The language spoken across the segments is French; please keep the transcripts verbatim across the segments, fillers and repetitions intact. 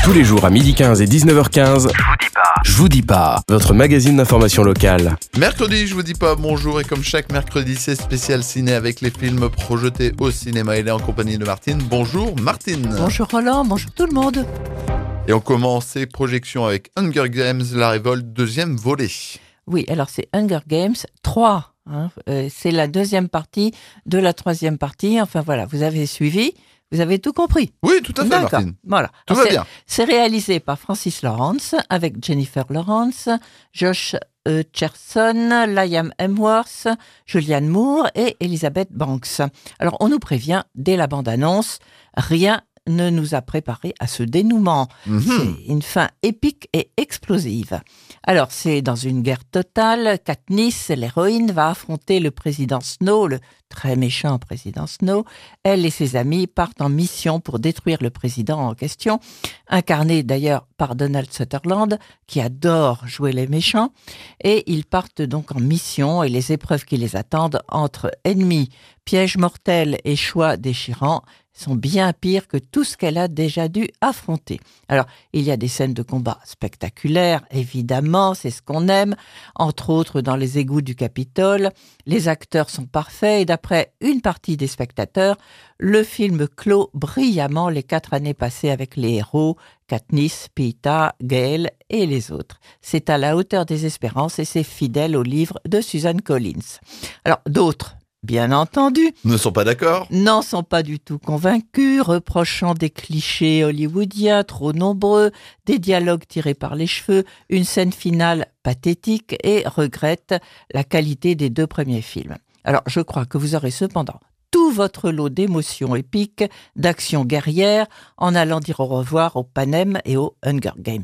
Tous les jours à midi quinze et dix-neuf heures quinze, je vous dis pas. Je vous dis pas, votre magazine d'information locale. Mercredi, je vous dis pas bonjour, et comme chaque mercredi, c'est spécial ciné avec les films projetés au cinéma. Il est en compagnie de Martine. Bonjour Martine. Bonjour Roland, bonjour tout le monde. Et on commence ces projections avec Hunger Games, la révolte, deuxième volet. Oui, alors c'est Hunger Games trois. Hein, euh, c'est la deuxième partie de la troisième partie. Enfin voilà, vous avez suivi, vous avez tout compris. Oui, tout à fait, D'accord. Martine. Voilà. Tout Alors, va c'est, bien. C'est réalisé par Francis Lawrence avec Jennifer Lawrence, Josh euh, Cherson, Liam Hemsworth, Julianne Moore et Elizabeth Banks. Alors on nous prévient dès la bande-annonce, rien ne nous a préparé à ce dénouement. Mmh. C'est une fin épique et explosive. Alors, c'est dans une guerre totale, Katniss, l'héroïne, va affronter le président Snow, le très méchant président Snow. Elle et ses amis partent en mission pour détruire le président en question, incarné d'ailleurs par Donald Sutherland, qui adore jouer les méchants. Et ils partent donc en mission, et les épreuves qui les attendent entre ennemis, pièges mortels et choix déchirants sont bien pires que tout ce qu'elle a déjà dû affronter. Alors, il y a des scènes de combat spectaculaires, évidemment, c'est ce qu'on aime, entre autres dans les égouts du Capitole. Les acteurs sont parfaits et d'après une partie des spectateurs, le film clôt brillamment les quatre années passées avec les héros, Katniss, Peeta, Gale et les autres. C'est à la hauteur des espérances et c'est fidèle au livre de Suzanne Collins. Alors, d'autres, bien entendu, Ne sont pas d'accord? n'en sont pas du tout convaincus, reprochant des clichés hollywoodiens trop nombreux, des dialogues tirés par les cheveux, une scène finale pathétique et regrettent la qualité des deux premiers films. Alors, je crois que vous aurez cependant tout votre lot d'émotions épiques, d'actions guerrières, en allant dire au revoir au Panem et au Hunger Games.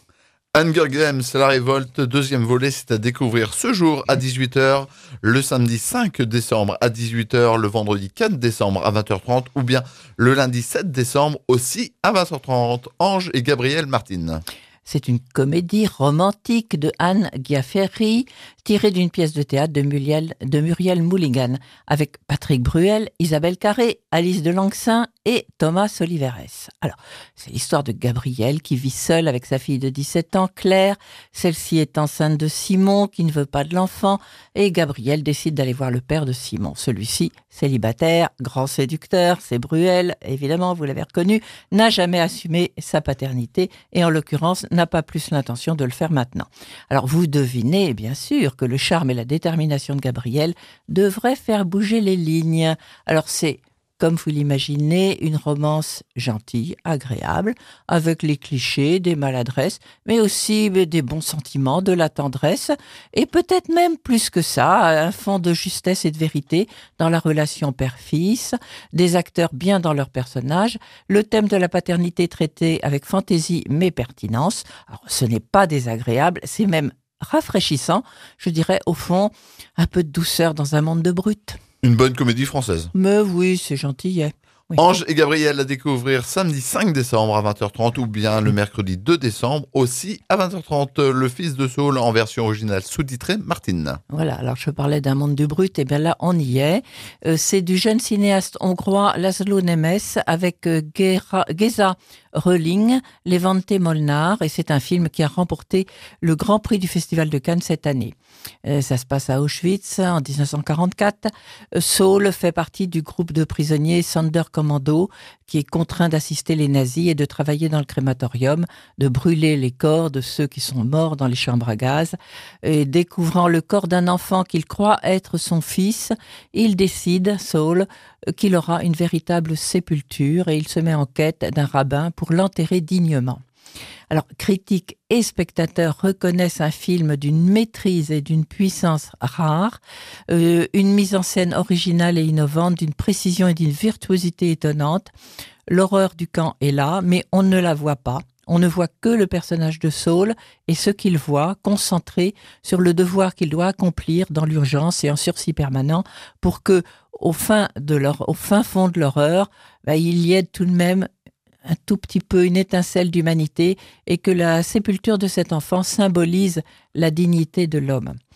Hunger Games, la révolte, deuxième volet, c'est à découvrir ce jour à dix-huit heures, le samedi cinq décembre à dix-huit heures, le vendredi quatre décembre à vingt heures trente ou bien le lundi sept décembre aussi à vingt heures trente. Ange et Gabriel Martine. C'est une comédie romantique de Anne Giaferi, tirée d'une pièce de théâtre de Muriel, de Muriel Mulligan, avec Patrick Bruel, Isabelle Carré, Alice de Langsin et Thomas Oliveres. Alors, c'est l'histoire de Gabriel qui vit seul avec sa fille de dix-sept ans, Claire. Celle-ci est enceinte de Simon, qui ne veut pas de l'enfant, et Gabriel décide d'aller voir le père de Simon. Celui-ci, célibataire, grand séducteur, c'est Bruel, évidemment, vous l'avez reconnu, n'a jamais assumé sa paternité, et en l'occurrence, n'a pas plus l'intention de le faire maintenant. Alors vous devinez bien sûr que le charme et la détermination de Gabriel devraient faire bouger les lignes. Alors c'est, comme vous l'imaginez, une romance gentille, agréable, avec les clichés, des maladresses, mais aussi des bons sentiments, de la tendresse, et peut-être même plus que ça, un fond de justesse et de vérité dans la relation père-fils, des acteurs bien dans leur personnage, le thème de la paternité traité avec fantaisie mais pertinence. Alors ce n'est pas désagréable, c'est même rafraîchissant, je dirais au fond, un peu de douceur dans un monde de brutes. Une bonne comédie française. Mais oui, c'est gentillet. Oui. Ange et Gabriel à découvrir samedi cinq décembre à vingt heures trente ou bien le mercredi deux décembre aussi à vingt heures trente. Le Fils de Saul en version originale sous-titrée Martine. Voilà, alors je parlais d'un monde de brut, et bien là on y est. Euh, c'est du jeune cinéaste hongrois Laszlo Nemes avec euh, Gera, Geza Röling, Levante Molnar, et c'est un film qui a remporté le Grand Prix du Festival de Cannes cette année. Euh, ça se passe à Auschwitz en dix-neuf cent quarante-quatre. Euh, Saul fait partie du groupe de prisonniers Sonderkommando qui est contraint d'assister les nazis et de travailler dans le crématorium, de brûler les corps de ceux qui sont morts dans les chambres à gaz. Et découvrant le corps d'un enfant qu'il croit être son fils, il décide, Saul, qu'il aura une véritable sépulture et il se met en quête d'un rabbin pour l'enterrer dignement. Alors, critiques et spectateurs reconnaissent un film d'une maîtrise et d'une puissance rare, euh, une mise en scène originale et innovante, d'une précision et d'une virtuosité étonnante. L'horreur du camp est là, mais on ne la voit pas. On ne voit que le personnage de Saul et ce qu'il voit, concentré sur le devoir qu'il doit accomplir dans l'urgence et en sursis permanent pour que, au fin, de leur, au fin fond de l'horreur, bah, il y ait tout de même un tout petit peu une étincelle d'humanité et que la sépulture de cet enfant symbolise la dignité de l'homme.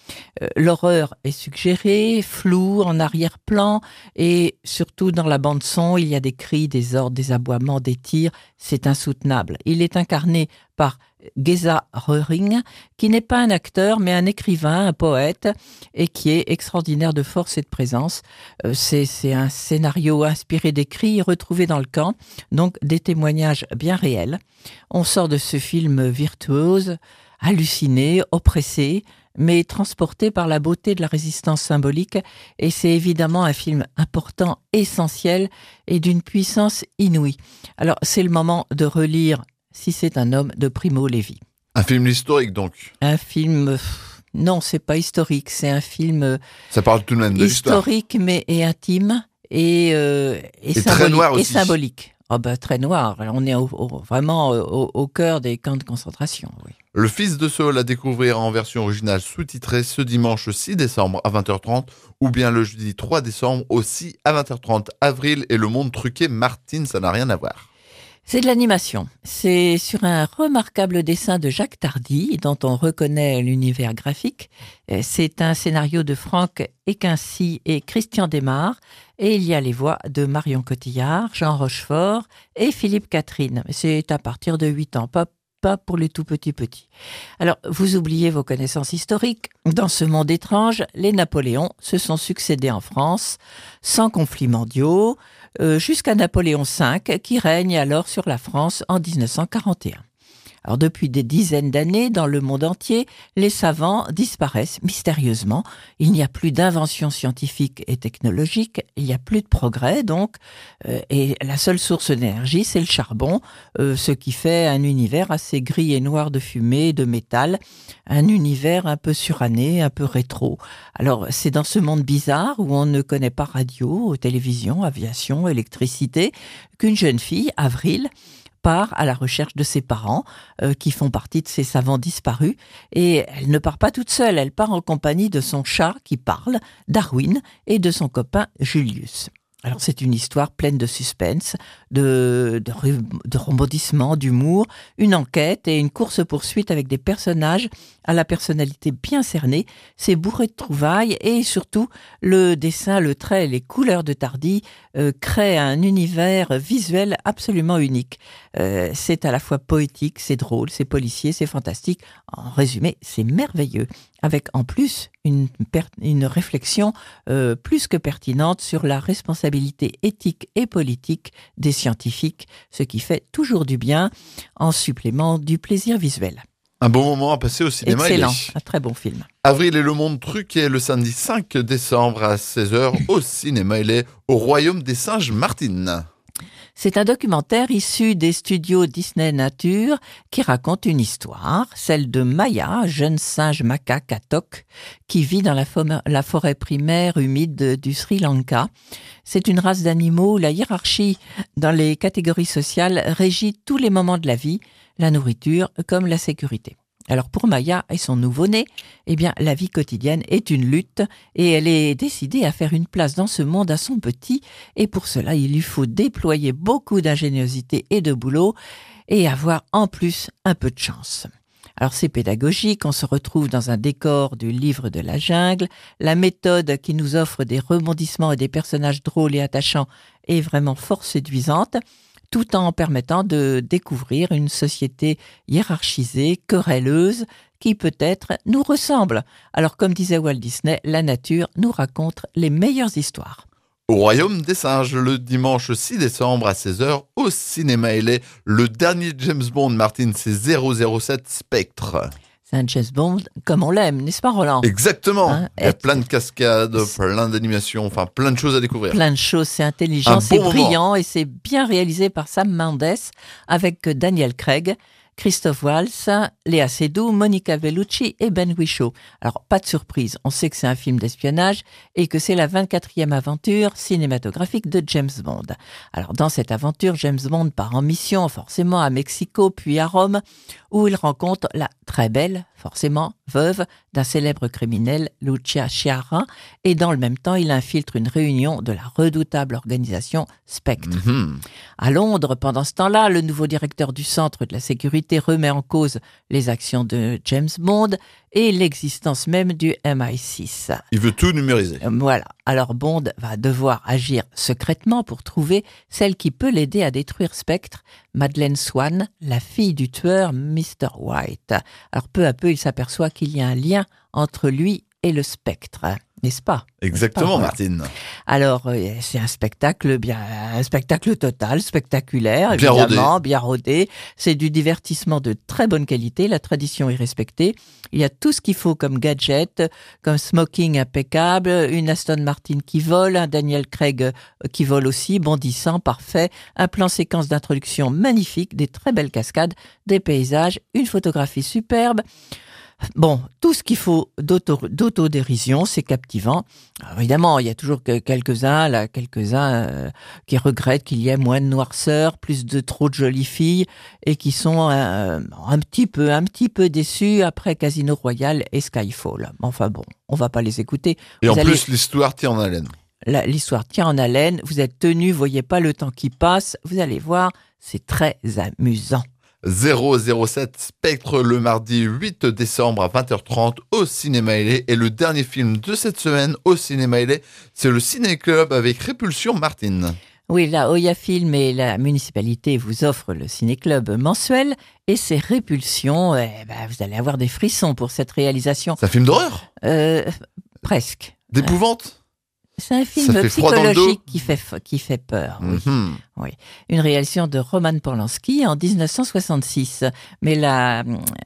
Euh, l'horreur est suggérée, floue, en arrière-plan, et surtout dans la bande-son, il y a des cris, des ordres, des aboiements, des tirs. C'est insoutenable. Il est incarné par Geza Röhring, qui n'est pas un acteur, mais un écrivain, un poète, et qui est extraordinaire de force et de présence. Euh, c'est, c'est un scénario inspiré des cris retrouvés dans le camp, donc des témoignages bien réels. On sort de ce film virtuose, halluciné, oppressé, mais transporté par la beauté de la résistance symbolique, et c'est évidemment un film important, essentiel, et d'une puissance inouïe. Alors, c'est le moment de relire Si c'est un homme de Primo Levi. Un film historique, donc. Un film... pff, non, c'est pas historique, c'est un film... Ça parle tout de même de l'histoire. Historique, mais et intime, et, euh, et, Et symbolique, très noir et aussi. symbolique. Oh ben, très noir. On est au, au, vraiment au, au cœur des camps de concentration. Oui. Le Fils de Saul à découvrir en version originale sous-titrée ce dimanche six décembre à vingt heures trente ou bien le jeudi trois décembre aussi à vingt heures trente. Avril et le monde truqué, Martine, ça n'a rien à voir. C'est de l'animation. C'est sur un remarquable dessin de Jacques Tardy, dont on reconnaît l'univers graphique. C'est un scénario de Franck Equincy et Christian Desmar. Et il y a les voix de Marion Cotillard, Jean Rochefort et Philippe Catherine. C'est à partir de huit ans, pas pas pour les tout petits petits. Alors, vous oubliez vos connaissances historiques. Dans ce monde étrange, les Napoléons se sont succédés en France, sans conflits mondiaux, euh, jusqu'à Napoléon cinq, qui règne alors sur la France en dix-neuf cent quarante et un. Alors, depuis des dizaines d'années, dans le monde entier, les savants disparaissent mystérieusement. Il n'y a plus d'inventions scientifiques et technologiques, il n'y a plus de progrès, donc, euh, et la seule source d'énergie, c'est le charbon, euh, ce qui fait un univers assez gris et noir de fumée, de métal, un univers un peu suranné, un peu rétro. Alors, c'est dans ce monde bizarre où on ne connaît pas radio, télévision, aviation, électricité, qu'une jeune fille, Avril, part à la recherche de ses parents, euh, qui font partie de ces savants disparus. Et elle ne part pas toute seule, elle part en compagnie de son chat qui parle, Darwin, et de son copain Julius. Alors c'est une histoire pleine de suspense, de, de, de rebondissements, d'humour, une enquête et une course-poursuite avec des personnages à la personnalité bien cernée. C'est bourré de trouvailles et surtout le dessin, le trait, les couleurs de Tardy euh, créent un univers visuel absolument unique. Euh, c'est à la fois poétique, c'est drôle, c'est policier, c'est fantastique. En résumé, c'est merveilleux. Avec en plus une, per- une réflexion euh, plus que pertinente sur la responsabilité éthique et politique des scientifiques, ce qui fait toujours du bien en supplément du plaisir visuel. Un bon moment à passer au cinéma. Excellent, un très bon film. Avril et le monde truqué le samedi cinq décembre à seize heures au cinéma. Il est au Royaume des Singes, Martine. C'est un documentaire issu des studios Disney Nature qui raconte une histoire, celle de Maya, jeune singe macaque à toque, qui vit dans la, fo- la forêt primaire humide du Sri Lanka. C'est une race d'animaux où la hiérarchie dans les catégories sociales régit tous les moments de la vie, la nourriture comme la sécurité. Alors pour Maya et son nouveau-né, eh bien la vie quotidienne est une lutte et elle est décidée à faire une place dans ce monde à son petit et pour cela il lui faut déployer beaucoup d'ingéniosité et de boulot et avoir en plus un peu de chance. Alors c'est pédagogique, on se retrouve dans un décor du livre de la jungle, la méthode qui nous offre des rebondissements et des personnages drôles et attachants est vraiment fort séduisante, tout en permettant de découvrir une société hiérarchisée, querelleuse, qui peut-être nous ressemble. Alors comme disait Walt Disney, la nature nous raconte les meilleures histoires. Au Royaume des Singes, le dimanche six décembre à seize heures au cinéma. Il est le dernier James Bond, Martine, c'est zéro zéro sept Spectre. C'est un James Bond comme on l'aime, n'est-ce pas Roland ? Exactement. Hein, Il y a être- plein de cascades, plein d'animations, enfin plein de choses à découvrir. Plein de choses, c'est intelligent, Un c'est bon brillant moment. et c'est bien réalisé par Sam Mendes avec Daniel Craig, Christophe Waltz, Léa Seydoux, Monica Bellucci et Ben Whishaw. Alors, pas de surprise, on sait que c'est un film d'espionnage et que c'est la vingt-quatrième aventure cinématographique de James Bond. Alors, dans cette aventure, James Bond part en mission, forcément à Mexico, puis à Rome, où il rencontre la très belle, forcément, veuve d'un célèbre criminel, Lucia Chiara, et dans le même temps, il infiltre une réunion de la redoutable organisation Spectre. Mhm. À Londres, pendant ce temps-là, le nouveau directeur du Centre de la sécurité remet en cause les actions de James Bond et l'existence même du M I six. Il veut tout numériser. Voilà. Alors Bond va devoir agir secrètement pour trouver celle qui peut l'aider à détruire Spectre, Madeleine Swan, la fille du tueur mister White. Alors peu à peu, il s'aperçoit qu'il y a un lien entre lui et le Spectre, n'est-ce pas ? Exactement, n'est-ce pas, Martine. Alors, euh, c'est un spectacle bien, un spectacle total, spectaculaire, Bien évidemment, rodé. bien rodé. C'est du divertissement de très bonne qualité. La tradition est respectée. Il y a tout ce qu'il faut comme gadget, comme smoking impeccable, une Aston Martin qui vole, un Daniel Craig euh, qui vole aussi, bondissant, parfait, un plan séquence d'introduction magnifique, des très belles cascades, des paysages, une photographie superbe. Bon, tout ce qu'il faut d'auto, d'autodérision, c'est captivant. Alors, évidemment, il y a toujours que quelques-uns, là, quelques-uns euh, qui regrettent qu'il y ait moins de noirceur, plus de trop de jolies filles, et qui sont euh, un petit peu, un petit peu déçus après Casino Royale et Skyfall. Enfin bon, on va pas les écouter. Et Vous en allez- plus, l'histoire tient en haleine. la- l'histoire tient en haleine. Vous êtes tenus, voyez pas le temps qui passe. Vous allez voir, c'est très amusant. zéro zéro sept Spectre le mardi huit décembre à vingt heures trente au Cinéma L A. Et le dernier film de cette semaine au Cinéma L A, c'est le Ciné Club avec Répulsion, Martine. Oui, la Oya Film et la municipalité vous offrent le ciné-club mensuel et ses répulsions. Eh ben, vous allez avoir des frissons pour cette réalisation. C'est un film d'horreur, Euh, presque. d'épouvante. C'est un film Ça fait froid dans le psychologique dos. qui fait, qui fait peur. Oui. Mhm. Une réalisation de Roman Polanski en dix-neuf cent soixante-six. Mais la,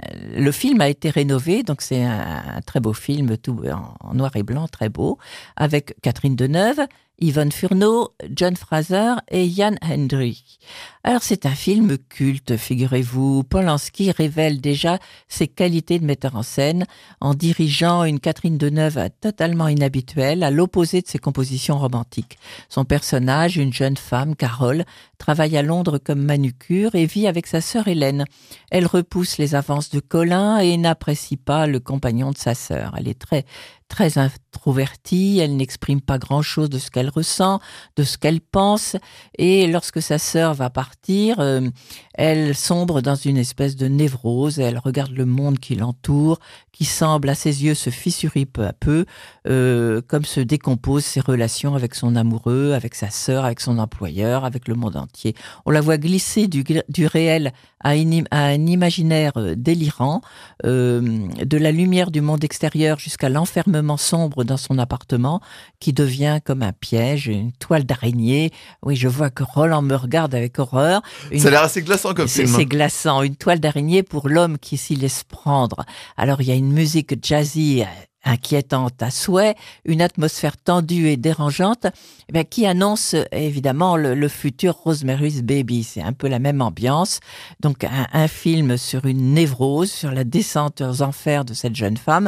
le film a été rénové, donc c'est un, un très beau film, tout en, en noir et blanc, très beau, avec Catherine Deneuve, Yvonne Furneaux, John Fraser et Ian Hendry. Alors c'est un film culte, figurez-vous. Polanski révèle déjà ses qualités de metteur en scène en dirigeant une Catherine Deneuve totalement inhabituelle, à l'opposé de ses compositions romantiques. Son personnage, une jeune femme, Carole, travaille à Londres comme manucure et vit avec sa sœur Hélène. Elle repousse les avances de Colin et n'apprécie pas le compagnon de sa sœur. Elle est très, très introvertie, elle n'exprime pas grand-chose de ce qu'elle ressent, de ce qu'elle pense, et lorsque sa sœur va partir, euh, elle sombre dans une espèce de névrose, elle regarde le monde qui l'entoure, qui semble à ses yeux se fissurer peu à peu, euh, comme se décomposent ses relations avec son amoureux, avec sa sœur, avec son employeur, avec le monde entier. On la voit glisser du, du réel à, une, à un imaginaire délirant, euh, de la lumière du monde extérieur jusqu'à l'enfermement sombre dans son appartement, qui devient comme un piège, une toile d'araignée. Oui, je vois que Roland me regarde avec horreur. Une... Ça a l'air assez glaçant comme C'est, film. c'est glaçant, une toile d'araignée pour l'homme qui s'y laisse prendre. Alors il y a une musique jazzy inquiétante à souhait, une atmosphère tendue et dérangeante, eh bien, qui annonce évidemment le, le futur Rosemary's Baby. C'est un peu la même ambiance. Donc un, un film sur une névrose, sur la descente aux enfers de cette jeune femme.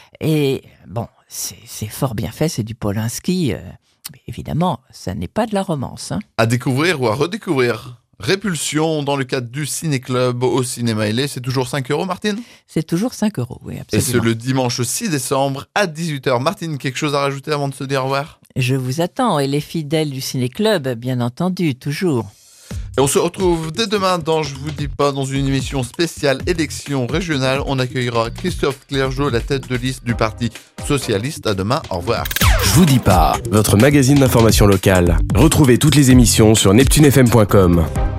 Et bon, c'est, c'est fort bien fait, c'est du Polanski. Euh, mais évidemment, ça n'est pas de la romance. Hein. À découvrir ou à redécouvrir. Répulsion dans le cadre du Ciné-Club au Cinéma L A, c'est toujours cinq euros, Martine ? C'est toujours cinq euros, oui, Et absolument. c'est le dimanche six décembre à dix-huit heures. Martine, quelque chose à rajouter avant de se dire au revoir ? Je vous attends, et les fidèles du Ciné-Club, bien entendu, toujours. Et on se retrouve dès demain dans Je vous dis pas, dans une émission spéciale élection régionale. On accueillera Christophe Clergeau, la tête de liste du Parti Socialiste. À demain, au revoir. Je vous dis pas, votre magazine d'information locale. Retrouvez toutes les émissions sur neptune f m point com.